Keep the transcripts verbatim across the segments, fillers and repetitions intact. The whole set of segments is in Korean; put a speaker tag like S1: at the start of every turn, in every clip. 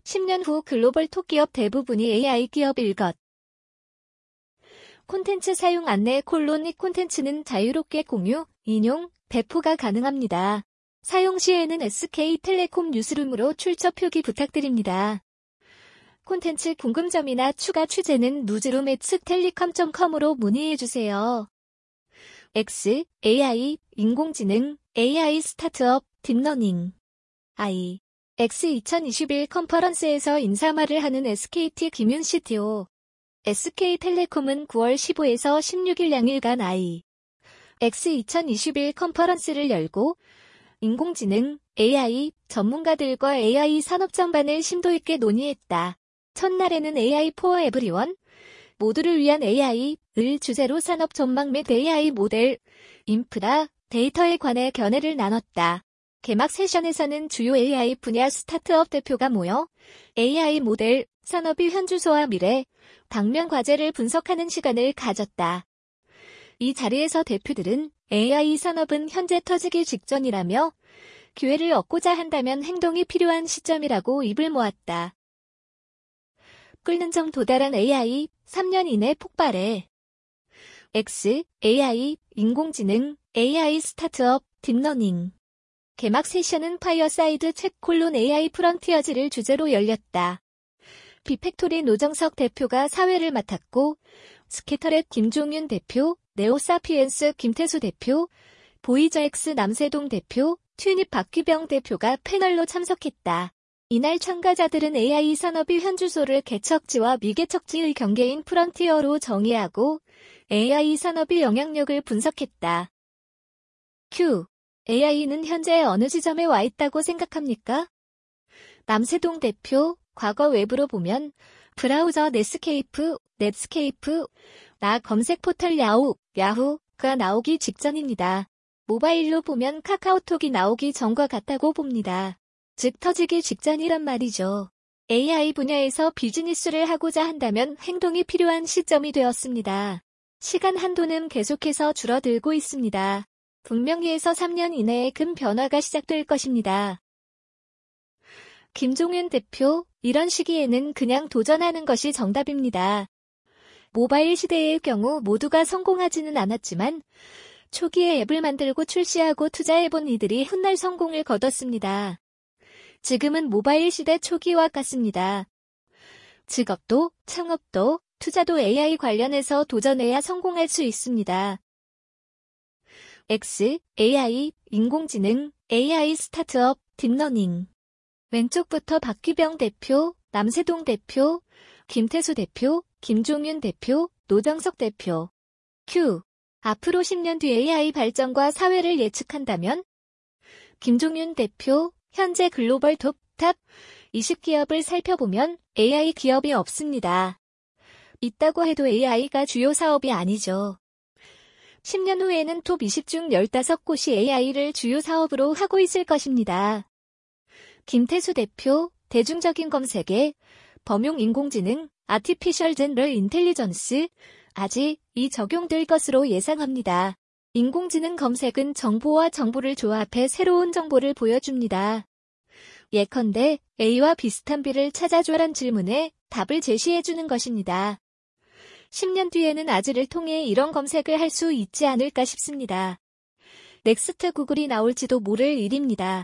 S1: 십 년 후 글로벌 톱 기업 대부분이 에이아이 기업일 것. 콘텐츠 사용 안내 콜론 이 콘텐츠는 자유롭게 공유, 인용, 배포가 가능합니다. 사용 시에는 에스케이텔레콤 뉴스룸으로 출처 표기 부탁드립니다. 콘텐츠 궁금점이나 추가 취재는 누즈룸 앳 텔리컴 닷 컴으로 문의해주세요. X, 에이아이, 인공지능, 에이아이 스타트업, 딥러닝. I. X 이천이십일 컨퍼런스에서 인사말을 하는 에스케이티 김윤 씨티오. 에스케이텔레콤은 구월 십오에서 십육일 양일간 I. X 이천이십일 컨퍼런스를 열고 인공지능, 에이아이 전문가들과 에이아이 산업 전반을 심도 있게 논의했다. 첫날에는 에이아이 for everyone, 모두를 위한 에이아이를 주제로 산업 전망 및 에이아이 모델, 인프라, 데이터에 관해 견해를 나눴다. 개막 세션에서는 주요 에이아이 분야 스타트업 대표가 모여 에이아이 모델, 산업의 현주소와 미래, 당면 과제를 분석하는 시간을 가졌다. 이 자리에서 대표들은 에이아이 산업은 현재 터지기 직전이라며 기회를 얻고자 한다면 행동이 필요한 시점이라고 입을 모았다. 끓는 정 도달한 에이아이, 삼 년 이내 폭발해. X, 에이아이, 인공지능, 에이아이 스타트업, 딥러닝. 개막 세션은 파이어사이드 챗 콜론 에이아이 프런티어즈를 주제로 열렸다. 비팩토리 노정석 대표가 사회를 맡았고 스캐터렛 김종윤 대표, 네오사피엔스 김태수 대표, 보이저엑스 남세동 대표, 튜닙 박규병 대표가 패널로 참석했다. 이날 참가자들은 에이아이 산업의 현주소를 개척지와 미개척지의 경계인 프런티어로 정의하고 에이아이 산업의 영향력을 분석했다. Q. 에이아이는 현재 어느 지점에 와 있다고 생각합니까? 남세동 대표, 과거 웹으로 보면 브라우저 넷스케이프, 넷스케이프, 나 검색 포털 야후, 야후가 나오기 직전입니다. 모바일로 보면 카카오톡이 나오기 전과 같다고 봅니다. 즉 터지기 직전이란 말이죠. 에이아이 분야에서 비즈니스를 하고자 한다면 행동이 필요한 시점이 되었습니다. 시간 한도는 계속해서 줄어들고 있습니다. 분명히에서 삼 년 이내에 큰 변화가 시작될 것입니다. 김종윤 대표, 이런 시기에는 그냥 도전하는 것이 정답입니다. 모바일 시대의 경우 모두가 성공하지는 않았지만 초기에 앱을 만들고 출시하고 투자해본 이들이 훗날 성공을 거뒀습니다. 지금은 모바일 시대 초기와 같습니다. 직업도, 창업도, 투자도 에이아이 관련해서 도전해야 성공할 수 있습니다. X, 에이아이, 인공지능, 에이아이 스타트업, 딥러닝. 왼쪽부터 박규병 대표, 남세동 대표, 김태수 대표, 김종윤 대표, 노정석 대표. Q. 앞으로 십 년 뒤 에이아이 발전과 사회를 예측한다면? 김종윤 대표, 현재 글로벌 톱, 탑 이십 기업을 살펴보면 에이아이 기업이 없습니다. 있다고 해도 에이아이가 주요 사업이 아니죠. 십 년 후에는 톱 이십 중 열다섯 곳이 에이아이를 주요 사업으로 하고 있을 것입니다. 김태수 대표, 대중적인 검색에 범용 인공지능, 아티피셜 제너럴 인텔리전스, 아직이 적용될 것으로 예상합니다. 인공지능 검색은 정보와 정보를 조합해 새로운 정보를 보여줍니다. 예컨대 A와 비슷한 B를 찾아줘란 질문에 답을 제시해주는 것입니다. 십 년 뒤에는 아즈를 통해 이런 검색을 할 수 있지 않을까 싶습니다. 넥스트 구글이 나올지도 모를 일입니다.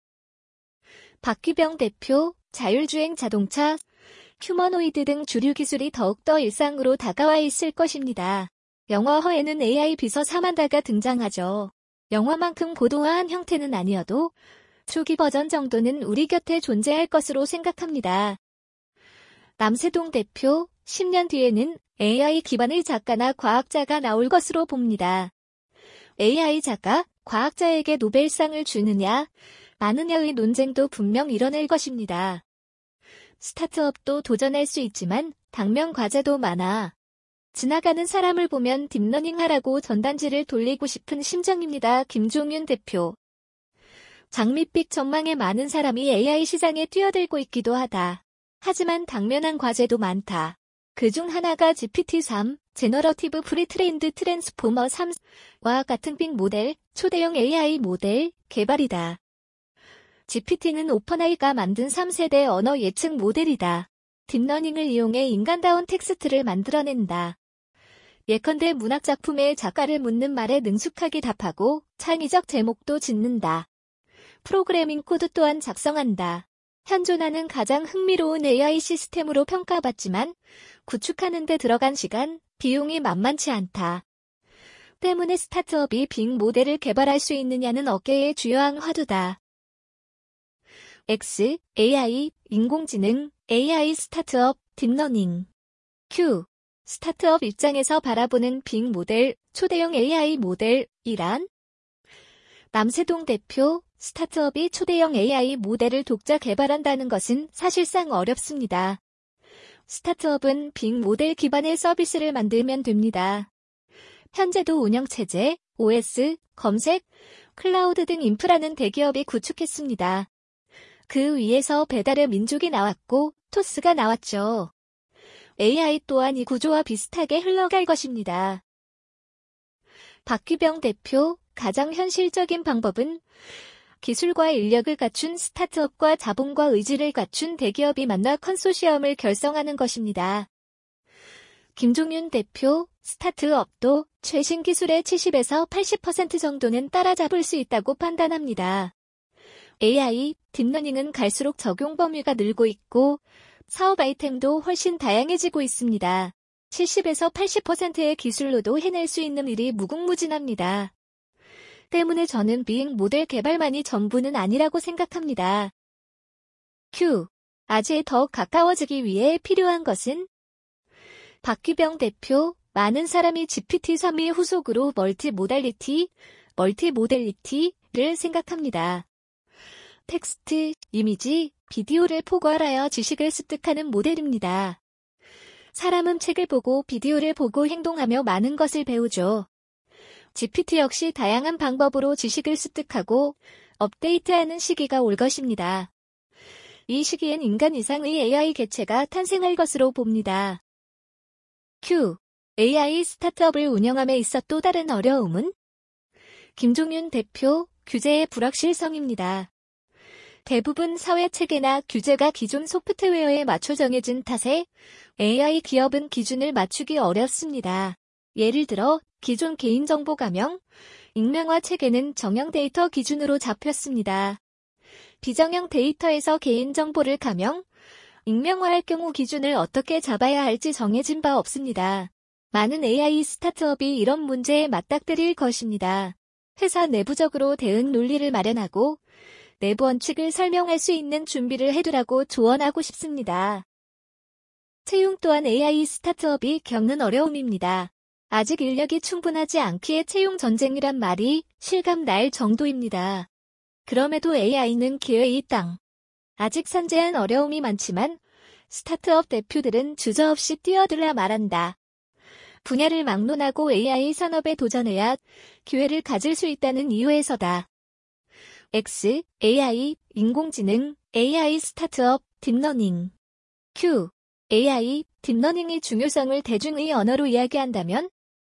S1: 박규병 대표, 자율주행 자동차, 휴머노이드 등 주류 기술이 더욱더 일상으로 다가와 있을 것입니다. 영화화에는 에이아이 비서 사만다가 등장하죠. 영화만큼 고도화한 형태는 아니어도 초기 버전 정도는 우리 곁에 존재할 것으로 생각합니다. 남세동 대표, 십 년 뒤에는 에이아이 기반의 작가나 과학자가 나올 것으로 봅니다. 에이아이 작가, 과학자에게 노벨상을 주느냐, 마느냐의 논쟁도 분명 일어날 것입니다. 스타트업도 도전할 수 있지만 당면 과제도 많아. 지나가는 사람을 보면 딥러닝 하라고 전단지를 돌리고 싶은 심정입니다. 김종윤 대표. 장밋빛 전망에 많은 사람이 에이아이 시장에 뛰어들고 있기도 하다. 하지만 당면한 과제도 많다. 그중 하나가 지피티 삼, 제너러티브 프리트레인드 트랜스포머 삼과 같은 빅 모델, 초대형 에이아이 모델 개발이다. 지피티는 오픈에이가 만든 삼 세대 언어 예측 모델이다. 딥러닝을 이용해 인간다운 텍스트를 만들어낸다. 예컨대 문학작품의 작가를 묻는 말에 능숙하게 답하고 창의적 제목도 짓는다. 프로그래밍 코드 또한 작성한다. 현존하는 가장 흥미로운 에이아이 시스템으로 평가받지만 구축하는 데 들어간 시간, 비용이 만만치 않다. 때문에 스타트업이 빅 모델을 개발할 수 있느냐는 업계의 주요한 화두다. X, 에이아이, 인공지능, 에이아이 스타트업, 딥러닝. Q, 스타트업 입장에서 바라보는 빅 모델, 초대형 에이아이 모델이란? 남세동 대표, 스타트업이 초대형 에이아이 모델을 독자 개발한다는 것은 사실상 어렵습니다. 스타트업은 빅 모델 기반의 서비스를 만들면 됩니다. 현재도 운영체제, 오에스, 검색, 클라우드 등 인프라는 대기업이 구축했습니다. 그 위에서 배달의 민족이 나왔고 토스가 나왔죠. 에이아이 또한 이 구조와 비슷하게 흘러갈 것입니다. 박규병 대표, 가장 현실적인 방법은 기술과 인력을 갖춘 스타트업과 자본과 의지를 갖춘 대기업이 만나 컨소시엄을 결성하는 것입니다. 김종윤 대표, 스타트업도 최신 기술의 칠십에서 팔십 퍼센트 정도는 따라잡을 수 있다고 판단합니다. 에이아이, 딥러닝은 갈수록 적용 범위가 늘고 있고 사업 아이템도 훨씬 다양해지고 있습니다. 칠십에서 팔십 퍼센트의 기술로도 해낼 수 있는 일이 무궁무진합니다. 때문에 저는 빅 모델 개발만이 전부는 아니라고 생각합니다. Q. 아재에 더 가까워지기 위해 필요한 것은? 박규병 대표, 많은 사람이 지피티 삼의 후속으로 멀티모달리티, 멀티모델리티를 생각합니다. 텍스트, 이미지, 비디오를 포괄하여 지식을 습득하는 모델입니다. 사람은 책을 보고 비디오를 보고 행동하며 많은 것을 배우죠. 지피티 역시 다양한 방법으로 지식을 습득하고 업데이트하는 시기가 올 것입니다. 이 시기엔 인간 이상의 에이아이 개체가 탄생할 것으로 봅니다. Q. 에이아이 스타트업을 운영함에 있어 또 다른 어려움은? 김종윤 대표, 규제의 불확실성입니다. 대부분 사회체계나 규제가 기존 소프트웨어에 맞춰 정해진 탓에 에이아이 기업은 기준을 맞추기 어렵습니다. 예를 들어 기존 개인정보 가명, 익명화 체계는 정형 데이터 기준으로 잡혔습니다. 비정형 데이터에서 개인정보를 가명, 익명화할 경우 기준을 어떻게 잡아야 할지 정해진 바 없습니다. 많은 에이아이 스타트업이 이런 문제에 맞닥뜨릴 것입니다. 회사 내부적으로 대응 논리를 마련하고 내부 원칙을 설명할 수 있는 준비를 해두라고 조언하고 싶습니다. 채용 또한 에이아이 스타트업이 겪는 어려움입니다. 아직 인력이 충분하지 않기에 채용 전쟁이란 말이 실감 날 정도입니다. 그럼에도 에이아이는 기회의 땅. 아직 산재한 어려움이 많지만 스타트업 대표들은 주저없이 뛰어들라 말한다. 분야를 막론하고 에이아이 산업에 도전해야 기회를 가질 수 있다는 이유에서다. X, 에이아이, 인공지능, 에이아이 스타트업, 딥러닝. Q, 에이아이, 딥러닝의 중요성을 대중의 언어로 이야기한다면?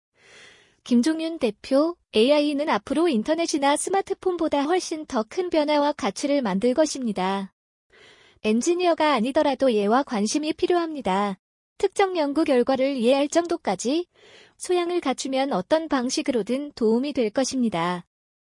S1: 김종윤 대표, 에이아이는 앞으로 인터넷이나 스마트폰보다 훨씬 더 큰 변화와 가치를 만들 것입니다. 엔지니어가 아니더라도 이해와 관심이 필요합니다. 특정 연구 결과를 이해할 정도까지 소양을 갖추면 어떤 방식으로든 도움이 될 것입니다.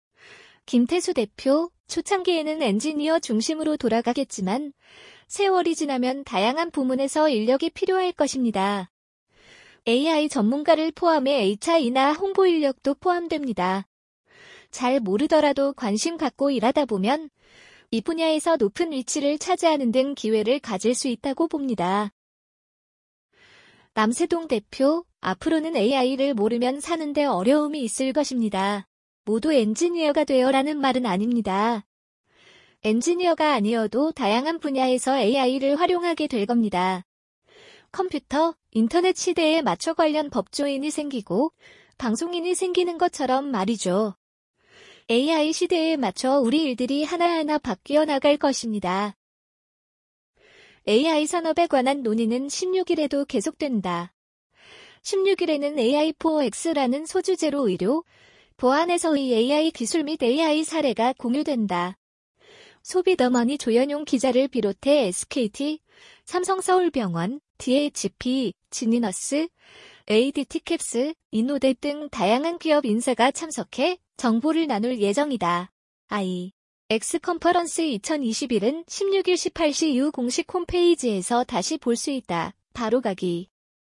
S1: 김태수 대표, 초창기에는 엔지니어 중심으로 돌아가겠지만 세월이 지나면 다양한 부문에서 인력이 필요할 것입니다. 에이아이 전문가를 포함해 에이치알이나 홍보 인력도 포함됩니다. 잘 모르더라도 관심 갖고 일하다 보면 이 분야에서 높은 위치를 차지하는 등 기회를 가질 수 있다고 봅니다. 남세동 대표, 앞으로는 에이아이를 모르면 사는데 어려움이 있을 것입니다. 모두 엔지니어가 되어라는 말은 아닙니다. 엔지니어가 아니어도 다양한 분야에서 에이아이를 활용하게 될 겁니다. 컴퓨터, 인터넷 시대에 맞춰 관련 법조인이 생기고 방송인이 생기는 것처럼 말이죠. 에이아이 시대에 맞춰 우리 일들이 하나하나 바뀌어 나갈 것입니다. 에이아이 산업에 관한 논의는 십육 일에도 계속된다. 십육 일에는 에이아이 포 엑스라는 소주제로 의료, 보안에서의 에이아이 기술 및 에이아이 사례가 공유된다. 소비더머니 조현용 기자를 비롯해 에스케이티, 삼성서울병원, 디에이치피, 지니너스, 에이디티캡스, 인노대 등 다양한 기업 인사가 참석해 정보를 나눌 예정이다. 아이. X 컨퍼런스 이천이십일은 십육일 십팔 시 이후 공식 홈페이지에서 다시 볼 수 있다. 바로 가기.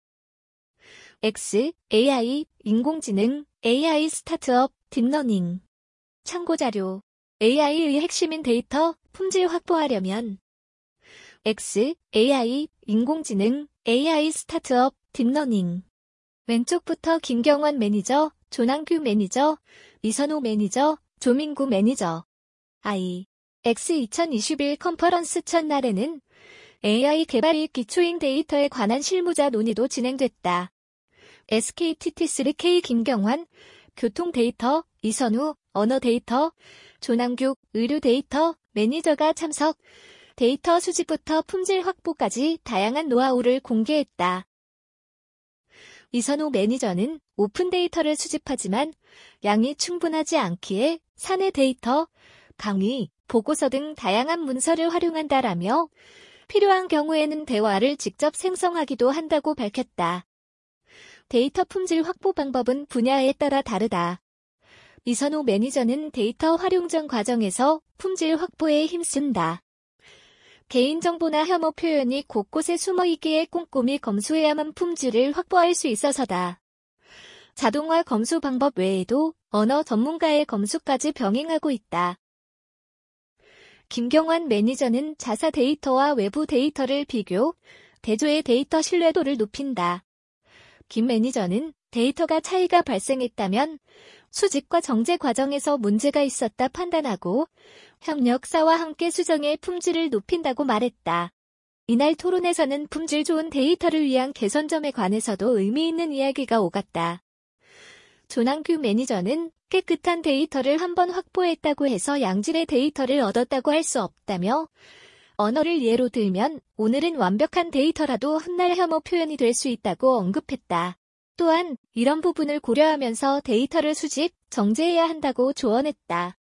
S1: X, 에이아이, 인공지능, 에이아이 스타트업, 딥러닝. 참고자료. 에이아이의 핵심인 데이터, 품질 확보하려면 X, 에이아이, 인공지능, 에이아이 스타트업, 딥러닝. 왼쪽부터 김경원 매니저, 조남규 매니저, 이선호 매니저, 조민구 매니저. 아이. X 이천이십일 컨퍼런스 첫날에는 에이아이 개발이 기초인 데이터에 관한 실무자 논의도 진행됐다. 에스케이티 티 쓰리 케이 김경환, 교통 데이터, 이선우, 언어 데이터, 조남규, 의료 데이터, 매니저가 참석, 데이터 수집부터 품질 확보까지 다양한 노하우를 공개했다. 이선우 매니저는 오픈 데이터를 수집하지만 양이 충분하지 않기에 사내 데이터, 강의, 보고서 등 다양한 문서를 활용한다라며 필요한 경우에는 대화를 직접 생성하기도 한다고 밝혔다. 데이터 품질 확보 방법은 분야에 따라 다르다. 이선호 매니저는 데이터 활용 전 과정에서 품질 확보에 힘쓴다. 개인정보나 혐오 표현이 곳곳에 숨어있기에 꼼꼼히 검수해야만 품질을 확보할 수 있어서다. 자동화 검수 방법 외에도 언어 전문가의 검수까지 병행하고 있다. 김경환 매니저는 자사 데이터와 외부 데이터를 비교, 대조의 데이터 신뢰도를 높인다. 김 매니저는 데이터가 차이가 발생했다면 수집과 정제 과정에서 문제가 있었다 판단하고 협력사와 함께 수정해 품질을 높인다고 말했다. 이날 토론에서는 품질 좋은 데이터를 위한 개선점에 관해서도 의미 있는 이야기가 오갔다. 조남규 매니저는 깨끗한 데이터를 한번 확보했다고 해서 양질의 데이터를 얻었다고 할 수 없다며 언어를 예로 들면 오늘은 완벽한 데이터라도 훗날 혐오 표현이 될 수 있다고 언급했다. 또한 이런 부분을 고려하면서 데이터를 수집, 정제해야 한다고 조언했다.